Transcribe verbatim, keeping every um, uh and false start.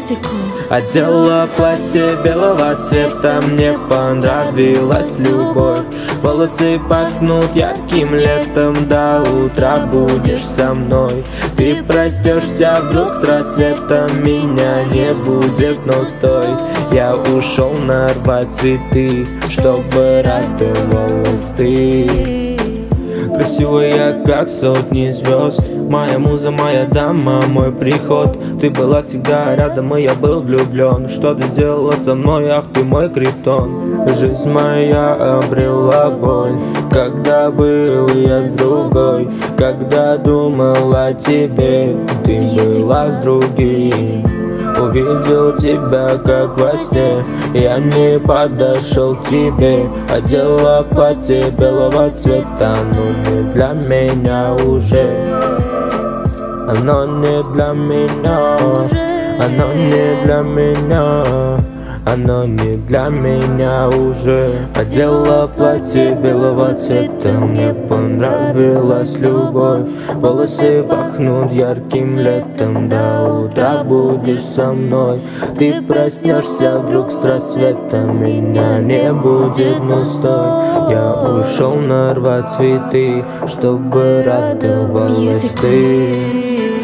Одела платье белого цвета, мне понравилась любовь. Волосы пахнут ярким летом, до утра будешь со мной. Ты проснешься вдруг с рассветом, меня не будет, но стой. Я ушел нарвать цветы, чтобы радовалась ты. Красивая, как сотни звезд, моя муза, моя дама, мой приход. Ты была всегда рядом, и я был влюблен. Что ты сделала со мной, ах ты мой криптон. Жизнь моя обрела боль, когда был я с другой. Когда думал о тебе, ты была с другим. Увидел тебя как во сне, я не подошел к тебе. Одела платье белого цвета, но не для меня уже. Оно не для меня, оно не для меня, оно не для меня уже. Одела платье белого цвета, мне понравилась любовь. Волосы пахнут ярким летом, до утра будешь со мной. Ты проснешься вдруг с рассветом, меня не будет, но стой. Я ушел нарвать цветы, чтобы радовалась ты.